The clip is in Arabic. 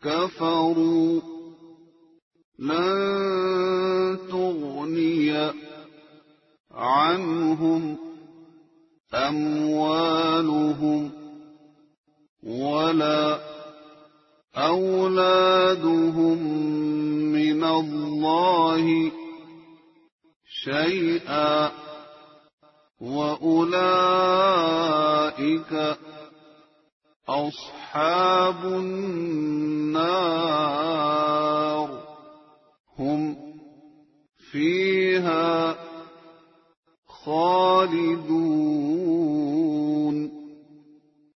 كفروا لن تغني عنهم أموالهم ولا أولادهم من الله شيئا وأولئك أصحاب النار